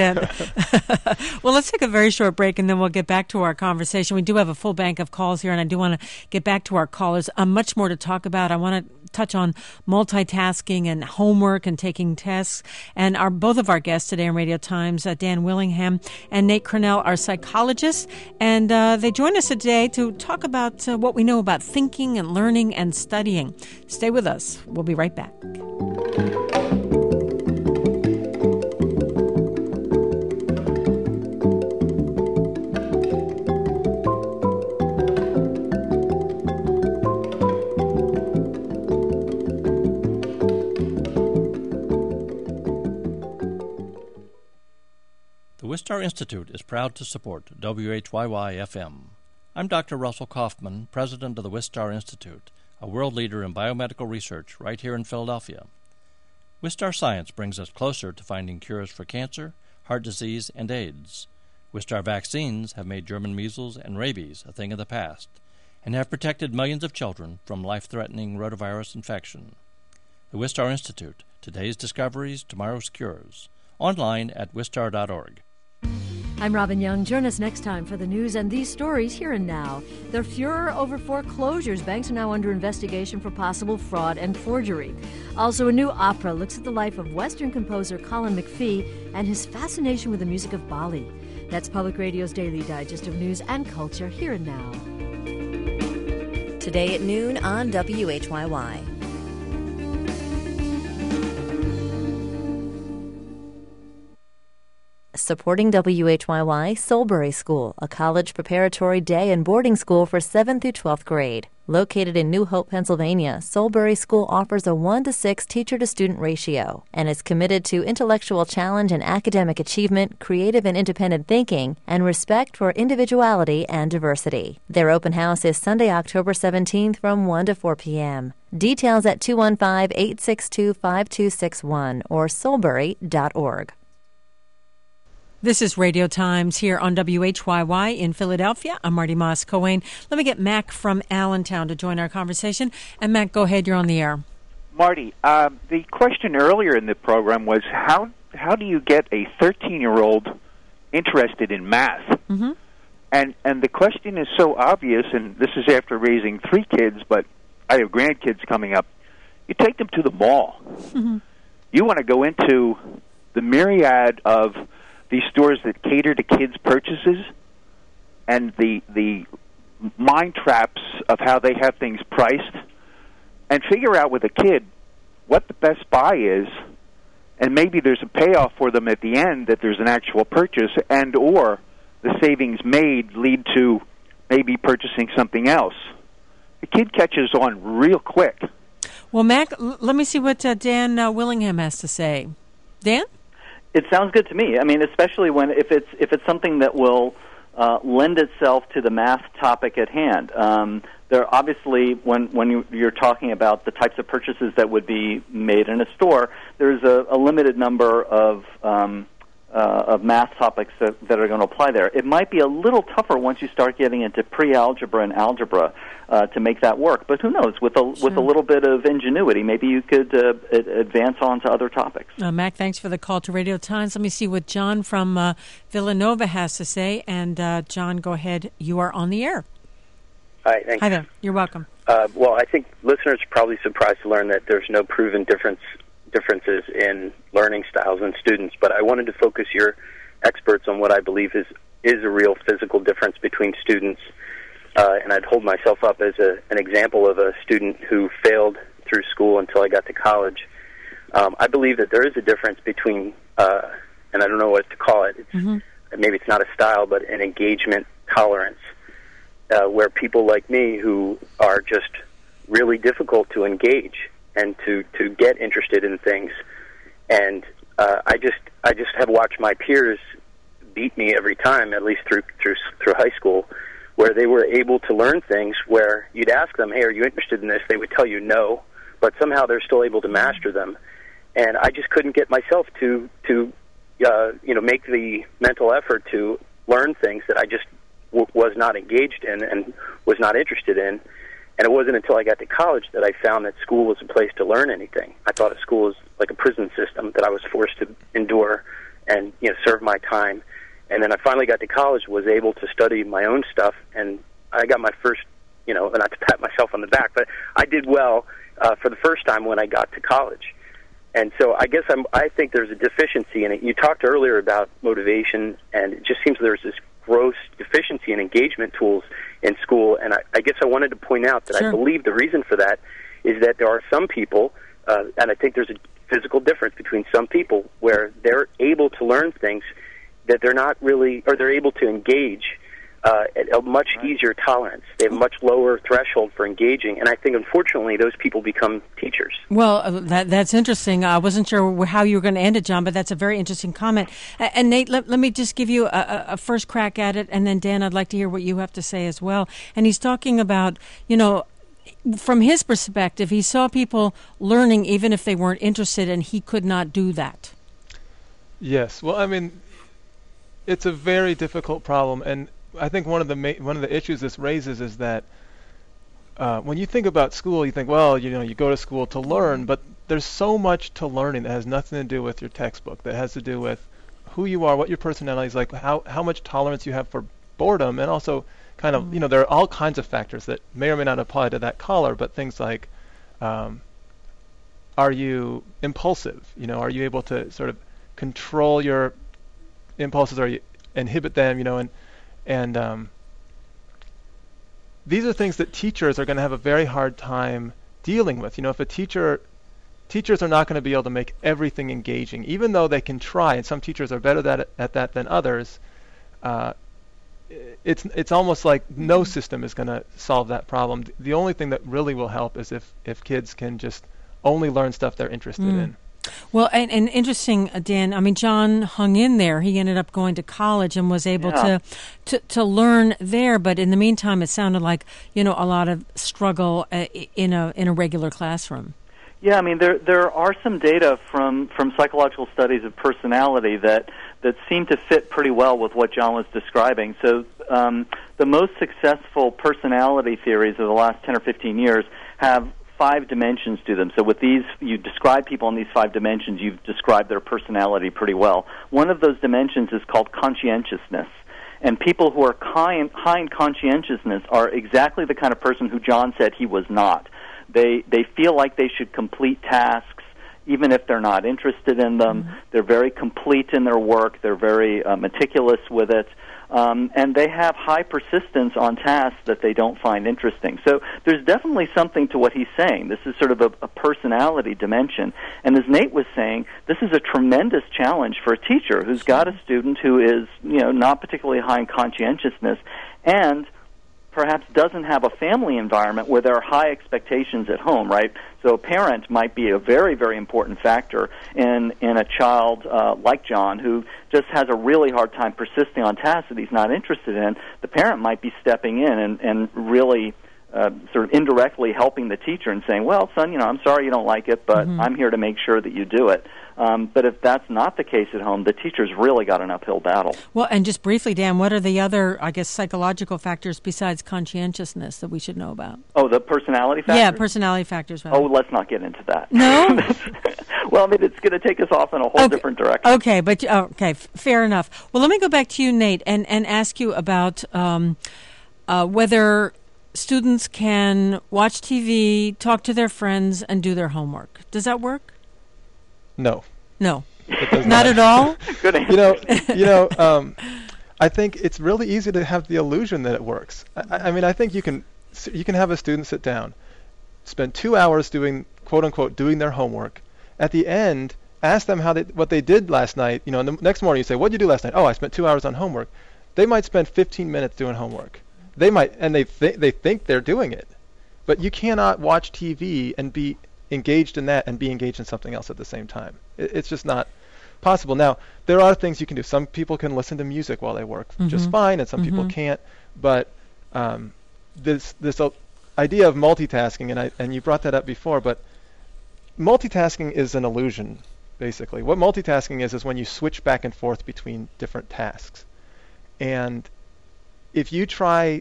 [SPEAKER 1] Well, let's take a very short break, and then we'll get back to our conversation. We do have a full bank of calls here, and I do want to get back to our callers. Much more to talk about. I want to touch on multitasking and homework and taking tests. And both of our guests today on Radio Times, Dan Willingham and Nate Cronell, are psychologists, and they join us today to talk about what we know about thinking and learning and studying. Stay with us. We'll be right back.
[SPEAKER 10] The Wistar Institute is proud to support WHYY-FM. I'm Dr. Russell Kaufman, president of the Wistar Institute, a world leader in biomedical research right here in Philadelphia. Wistar Science brings us closer to finding cures for cancer, heart disease, and AIDS. Wistar vaccines have made German measles and rabies a thing of the past, and have protected millions of children from life-threatening rotavirus infection. The Wistar Institute, today's discoveries, tomorrow's cures. Online at wistar.org.
[SPEAKER 11] I'm Robin Young. Join us next time for the news and these stories here and now. The furor over foreclosures. Banks are now under investigation for possible fraud and forgery. Also, a new opera looks at the life of Western composer Colin McPhee and his fascination with the music of Bali. That's Public Radio's Daily Digest of News and Culture here and now.
[SPEAKER 7] Today at noon on WHYY. supporting WHYY, Soulbury School, a college preparatory day and boarding school for 7th through 12th grade. Located in New Hope, Pennsylvania, Soulbury School offers a 1-to-6 teacher-to-student ratio and is committed to intellectual challenge and academic achievement, creative and independent thinking, and respect for individuality and diversity. Their open house is Sunday, October 17th from 1 to 4 p.m. Details at 215-862-5261 or soulbury.org.
[SPEAKER 1] This is Radio Times here on WHYY in Philadelphia. I'm Marty Moss-Coane. Let me get Mac from Allentown to join our conversation. And Mac, go ahead. You're on the air.
[SPEAKER 12] Marty, the question earlier in the program was how do you get a 13-year-old interested in math?
[SPEAKER 1] Mm-hmm.
[SPEAKER 12] And the question is so obvious, and this is after raising 3 kids, but I have grandkids coming up. You take them to the mall.
[SPEAKER 1] Mm-hmm.
[SPEAKER 12] You want to go into the myriad of these stores that cater to kids' purchases and the mind traps of how they have things priced, and figure out with a kid what the best buy is, and maybe there's a payoff for them at the end that there's an actual purchase, and or the savings made lead to maybe purchasing something else. The kid catches on real quick.
[SPEAKER 1] Well, Mac, let me see what Dan Willingham has to say. Dan?
[SPEAKER 2] It sounds good to me. I mean, especially if it's something that will lend itself to the math topic at hand. There obviously, when you're talking about the types of purchases that would be made in a store, there's a limited number of math topics that are going to apply there. It might be a little tougher once you start getting into pre-algebra and algebra to make that work. But who knows? With a little bit of ingenuity, maybe you could advance on to other topics.
[SPEAKER 1] Mac, thanks for the call to Radio Times. Let me see what John from Villanova has to say. And John, go ahead. You are on the air.
[SPEAKER 13] Hi, thanks.
[SPEAKER 1] Hi there. You're welcome.
[SPEAKER 13] Well, I think listeners are probably surprised to learn that there's no proven differences in learning styles in students, but I wanted to focus your experts on what I believe is a real physical difference between students, and I'd hold myself up as an example of a student who failed through school until I got to college. I believe that there is a difference between, and I don't know what to call it, maybe it's not a style, but an engagement tolerance, where people like me who are just really difficult to engage and to get interested in things, and I just have watched my peers beat me every time, at least through high school, where they were able to learn things where you'd ask them, "Hey, are you interested in this?" They would tell you no, but somehow they're still able to master them, and I just couldn't get myself to make the mental effort to learn things that I just was not engaged in and was not interested in. And it wasn't until I got to college that I found that school was a place to learn anything. I thought of school as like a prison system that I was forced to endure and serve my time. And then I finally got to college, was able to study my own stuff, and I got my first, not to pat myself on the back, but I did well for the first time when I got to college. And so I guess I think there's a deficiency in it. You talked earlier about motivation, and it just seems there's this gross deficiency in engagement tools in school, and I guess I wanted to point out that I believe the reason for that is that there are some people, and I think there's a physical difference between some people where they're able to learn things that they're not really, or they're able to engage at a much easier tolerance. They have a much lower threshold for engaging, and I think, unfortunately, those people become teachers.
[SPEAKER 1] Well, that's interesting. I wasn't sure how you were going to end it, John, but that's a very interesting comment. And Nate, let me just give you a first crack at it, and then Dan, I'd like to hear what you have to say as well. And he's talking about, from his perspective, he saw people learning even if they weren't interested, and he could not do that.
[SPEAKER 3] Yes. Well, I mean, it's a very difficult problem, and I think one of the issues this raises is that when you think about school, you think, well, you go to school to learn, but there's so much to learning that has nothing to do with your textbook, that has to do with who you are, what your personality is like, how much tolerance you have for boredom, and also kind of, there are all kinds of factors that may or may not apply to that caller, but things like, are you impulsive? Are you able to sort of control your impulses, or you inhibit them, and these are things that teachers are going to have a very hard time dealing with. If a teacher teachers are not going to be able to make everything engaging, even though they can try, and some teachers are better at that than others. It's almost like no system is going to solve that problem. The only thing that really will help is if kids can just only learn stuff they're interested in.
[SPEAKER 1] Well, and interesting, Dan, I mean, John hung in there. He ended up going to college and was able to learn there. But in the meantime, it sounded like, a lot of struggle in a regular classroom.
[SPEAKER 2] Yeah, I mean, there are some data from psychological studies of personality that seem to fit pretty well with what John was describing. So the most successful personality theories of the last 10 or 15 years have 5 dimensions to them. So with these, you describe people in these 5 dimensions, you've described their personality pretty well. One of those dimensions is called conscientiousness. And people who are high in conscientiousness are exactly the kind of person who John said he was not. They feel like they should complete tasks even if they're not interested in them. Mm-hmm. They're very complete in their work. They're very meticulous with it. And they have high persistence on tasks that they don't find interesting. So there's definitely something to what he's saying. This is sort of a personality dimension. And as Nate was saying, this is a tremendous challenge for a teacher who's got a student who is, not particularly high in conscientiousness and perhaps doesn't have a family environment where there are high expectations at home, right? So a parent might be a very, very important factor in a child like John who just has a really hard time persisting on tasks that he's not interested in. The parent might be stepping in and really sort of indirectly helping the teacher and saying, well, son, I'm sorry you don't like it, but I'm here to make sure that you do it. But if that's not the case at home, the teacher's really got an uphill battle.
[SPEAKER 1] Well, and just briefly, Dan, what are the other, psychological factors besides conscientiousness that we should know about?
[SPEAKER 2] Oh, the personality factors?
[SPEAKER 1] Yeah, personality factors. Rather.
[SPEAKER 2] Oh, let's not get into that.
[SPEAKER 1] No?
[SPEAKER 2] Well, I mean, it's going to take us off in a whole different direction.
[SPEAKER 1] Okay, fair enough. Well, let me go back to you, Nate, and ask you about whether students can watch TV, talk to their friends, and do their homework. Does that work?
[SPEAKER 3] No.
[SPEAKER 1] Not at all?
[SPEAKER 2] Good answer.
[SPEAKER 3] I think it's really easy to have the illusion that it works. I mean, I think you can have a student sit down, spend 2 hours doing, quote unquote, doing their homework. At the end, ask them what they did last night. And the next morning you say, "What did you do last night?" "Oh, I spent 2 hours on homework." They might spend 15 minutes doing homework. They might, and they think they're doing it, but you cannot watch TV and be engaged in that and be engaged in something else at the same time. It's just not possible. Now, there are things you can do. Some people can listen to music while they work just fine, and some people can't. But this idea of multitasking, and you brought that up before, but multitasking is an illusion, basically. What multitasking is when you switch back and forth between different tasks. And if you try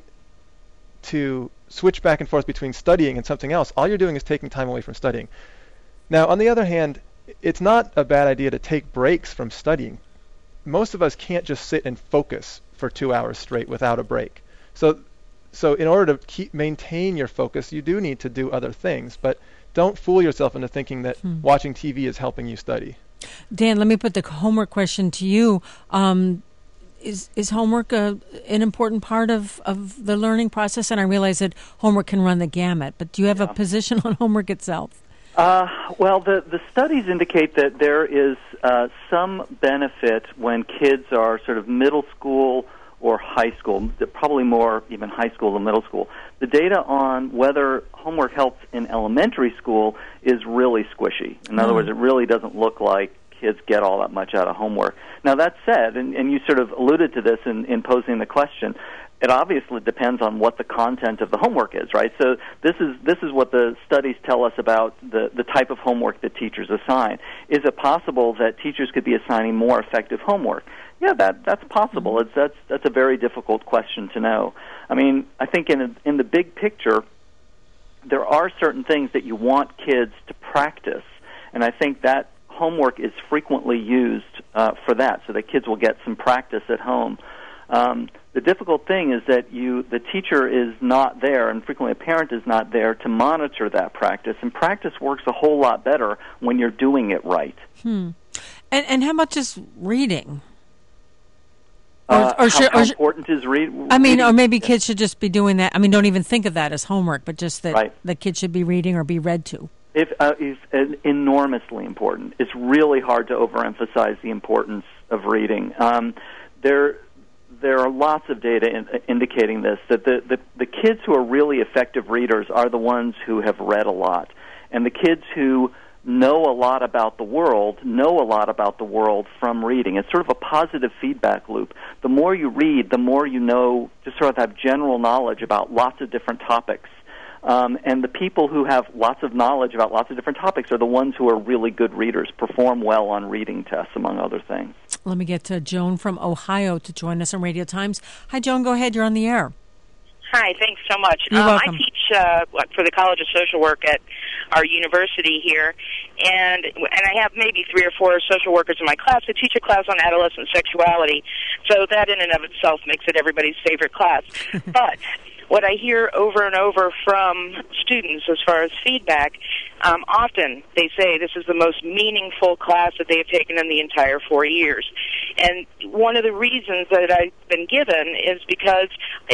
[SPEAKER 3] to switch back and forth between studying and something else, all you're doing is taking time away from studying. Now, on the other hand, it's not a bad idea to take breaks from studying. Most of us can't just sit and focus for 2 hours straight without a break. So in order to maintain your focus, you do need to do other things, but don't fool yourself into thinking that watching TV is helping you study.
[SPEAKER 1] Dan, let me put the homework question to you. Is homework an important part of the learning process? And I realize that homework can run the gamut, but do you have a position on homework itself?
[SPEAKER 2] Well, the studies indicate that there is some benefit when kids are sort of middle school or high school, probably more even high school than middle school. The data on whether homework helps in elementary school is really squishy. In other words, it really doesn't look like kids get all that much out of homework. Now, that said, and you sort of alluded to this in posing the question, it obviously depends on what the content of the homework is, right? So this is what the studies tell us about the type of homework that teachers assign. Is it possible that teachers could be assigning more effective homework? Yeah, that's possible. That's a very difficult question to know. I mean, I think in the big picture, there are certain things that you want kids to practice, and I think that homework is frequently used for that, so that kids will get some practice at home. The difficult thing is that the teacher is not there, and frequently a parent is not there to monitor that practice, and practice works a whole lot better when you're doing it right.
[SPEAKER 1] And how about just reading?
[SPEAKER 2] How important is reading?
[SPEAKER 1] I mean, or maybe kids should just be doing that. I mean, don't even think of that as homework, but just that the kids should be reading or be read to.
[SPEAKER 2] Is enormously important. It's really hard to overemphasize the importance of reading. There are lots of data indicating this, that the kids who are really effective readers are the ones who have read a lot. And the kids who know a lot about the world from reading. It's sort of a positive feedback loop. The more you read, the more you know, just sort of have general knowledge about lots of different topics. And the people who have lots of knowledge about lots of different topics are the ones who are really good readers, perform well on reading tests, among other things.
[SPEAKER 1] Let me get Joan from Ohio to join us on Radio Times. Hi, Joan. Go ahead. You're on the air.
[SPEAKER 14] Hi. Thanks so much.
[SPEAKER 1] You're welcome.
[SPEAKER 14] I teach for the College of Social Work at our university here, and I have maybe 3 or 4 social workers in my class. I teach a class on adolescent sexuality, so that in and of itself makes it everybody's favorite class. But what I hear over and over from students as far as feedback, often they say this is the most meaningful class that they have taken in the entire 4 years. And one of the reasons that I've been given is because,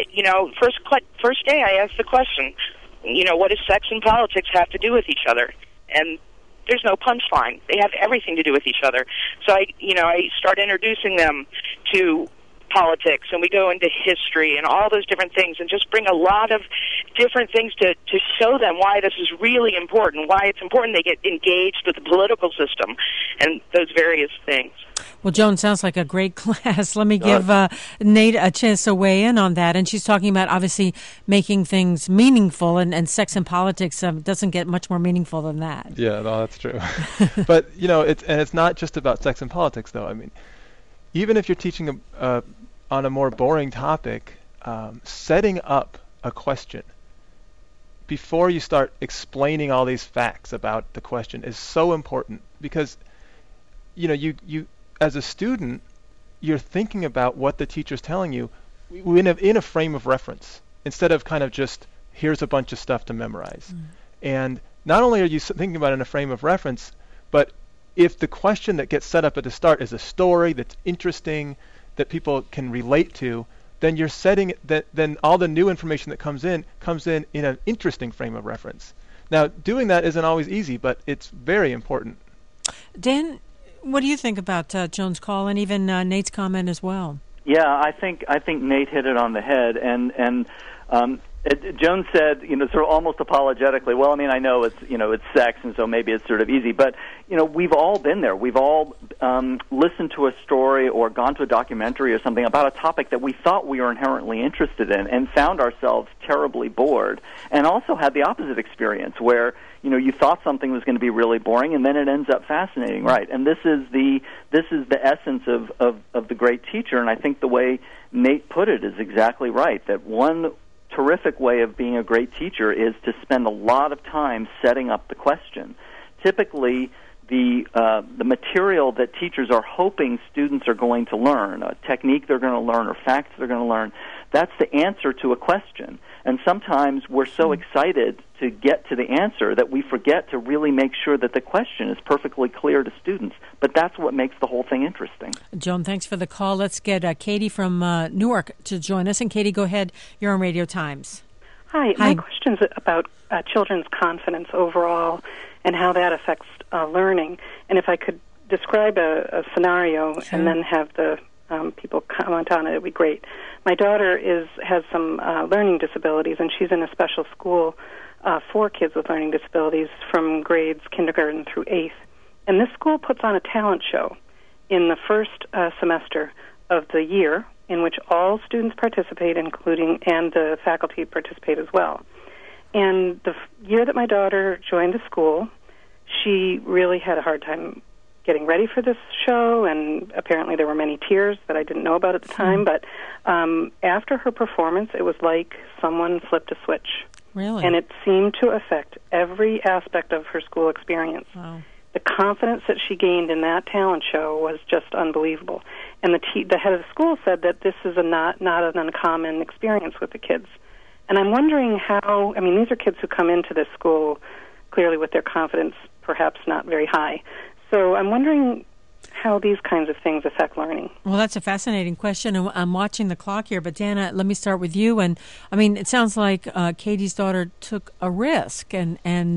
[SPEAKER 14] first day I asked the question, what does sex and politics have to do with each other? And there's no punchline. They have everything to do with each other. So I start introducing them to politics, and we go into history and all those different things, and just bring a lot of different things to show them why this is really important, why it's important they get engaged with the political system and those various things.
[SPEAKER 1] Well, Joan, sounds like a great class. Let me give Nate a chance to weigh in on that. And she's talking about, obviously, making things meaningful, and sex and politics doesn't get much more meaningful than that.
[SPEAKER 3] Yeah, no, that's true. But, it's not just about sex and politics, though. I mean, even if you're teaching on a more boring topic, setting up a question before you start explaining all these facts about the question is so important, because you as a student, you're thinking about what the teacher's telling you in a frame of reference, instead of kind of just here's a bunch of stuff to memorize. And not only are you thinking about it in a frame of reference, but if the question that gets set up at the start is a story that's interesting, that people can relate to, then you're setting that. Then all the new information that comes in an interesting frame of reference. Now, doing that isn't always easy, but it's very important.
[SPEAKER 1] Dan, what do you think about Joan's call and even Nate's comment as well?
[SPEAKER 2] Yeah, I think Nate hit it on the head, and Joan said, sort of almost apologetically, well, I mean, I know it's sex, and so maybe it's sort of easy, but, we've all been there. We've all listened to a story or gone to a documentary or something about a topic that we thought we were inherently interested in and found ourselves terribly bored, and also had the opposite experience where, you thought something was going to be really boring, and then it ends up fascinating, right? And this is the essence of the great teacher, and I think the way Nate put it is exactly right, that one terrific way of being a great teacher is to spend a lot of time setting up the question. Typically, the material that teachers are hoping students are going to learn, a technique they're going to learn or facts they're going to learn, that's the answer to a question. And sometimes we're so excited to get to the answer that we forget to really make sure that the question is perfectly clear to students. But that's what makes the whole thing interesting.
[SPEAKER 1] Joan, thanks for the call. Let's get Katie from Newark to join us. And Katie, go ahead. You're on Radio Times.
[SPEAKER 15] Hi. My question's about children's confidence overall and how that affects learning. And if I could describe a scenario and then have the people comment on it, it would be great. My daughter has some learning disabilities, and she's in a special school for kids with learning disabilities from grades kindergarten through 8th. And this school puts on a talent show in the first semester of the year, in which all students participate, and the faculty participate as well. And the year that my daughter joined the school, she really had a hard time getting ready for this show, and apparently there were many tears that I didn't know about at the time. But after her performance, it was like someone flipped a switch.
[SPEAKER 1] Really?
[SPEAKER 15] And it seemed to affect every aspect of her school experience.
[SPEAKER 1] Wow.
[SPEAKER 15] The confidence that she gained in that talent show was just unbelievable. And the head of the school said that this is not an uncommon experience with the kids. And I'm wondering how, these are kids who come into this school clearly with their confidence perhaps not very high. So I'm wondering how these kinds of things affect learning.
[SPEAKER 1] Well, that's a fascinating question. I'm watching the clock here, but Dana, let me start with you. And I mean, it sounds like Katie's daughter took a risk and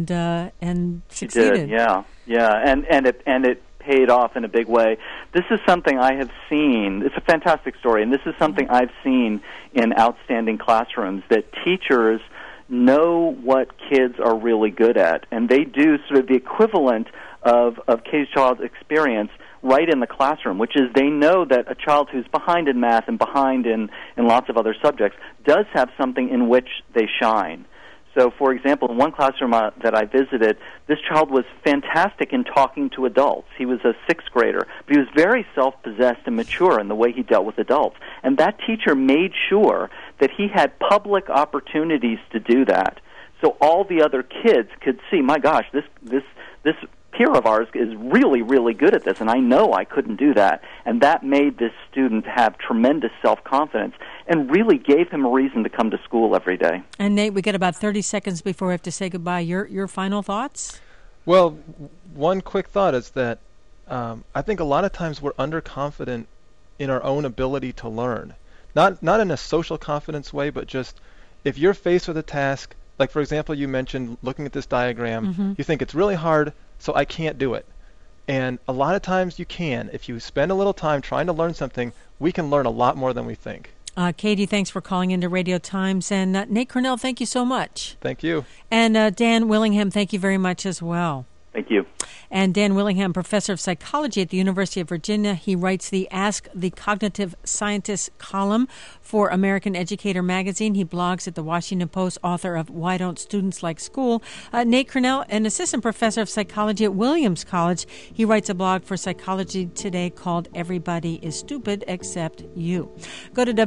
[SPEAKER 1] succeeded.
[SPEAKER 2] She did, yeah, and it paid off in a big way. This is something I have seen. It's a fantastic story, and this is something I've seen in outstanding classrooms, that teachers know what kids are really good at, and they do sort of the equivalent of Katie's child's experience right in the classroom, which is they know that a child who's behind in math and behind in lots of other subjects does have something in which they shine. So, for example, in one classroom that I visited, this child was fantastic in talking to adults. He was a sixth grader, but he was very self-possessed and mature in the way he dealt with adults. And that teacher made sure that he had public opportunities to do that, so all the other kids could see, my gosh, this peer of ours is really, really good at this, and I know I couldn't do that. And that made this student have tremendous self-confidence and really gave him a reason to come to school every day.
[SPEAKER 1] And Nate, we get about 30 seconds before we have to say goodbye. Your final thoughts?
[SPEAKER 3] Well, one quick thought is that I think a lot of times we're underconfident in our own ability to learn. Not in a social confidence way, but just if you're faced with a task, like for example you mentioned looking at this diagram, you think it's really hard, so I can't do it. And a lot of times you can. If you spend a little time trying to learn something, we can learn a lot more than we think.
[SPEAKER 1] Katie, thanks for calling into Radio Times. And Nate Cornell, thank you so much.
[SPEAKER 3] Thank you.
[SPEAKER 1] And Dan Willingham, thank you very much as well.
[SPEAKER 2] Thank you.
[SPEAKER 1] And Dan Willingham, professor of psychology at the University of Virginia. He writes the Ask the Cognitive Scientist column for American Educator magazine. He blogs at the Washington Post, author of Why Don't Students Like School? Nate Cornell, an assistant professor of psychology at Williams College. He writes a blog for Psychology Today called Everybody is Stupid Except You. Go to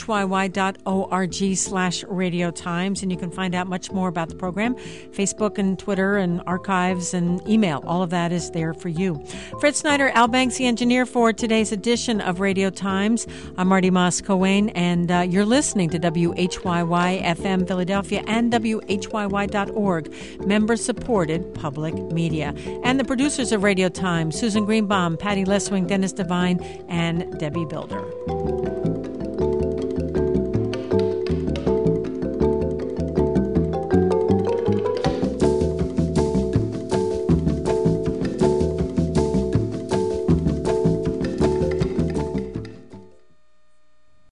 [SPEAKER 1] whyy.org/Radio Times, and you can find out much more about the program. Facebook and Twitter and archives and email. All of that is there for you. Fred Snyder, Al Banks, the engineer for today's edition of Radio Times. I'm Marty Moss-Coane, and you're listening to WHYY-FM Philadelphia and WHYY.org, member-supported public media. And the producers of Radio Times, Susan Greenbaum, Patty Leswing, Dennis Devine, and Debbie Builder.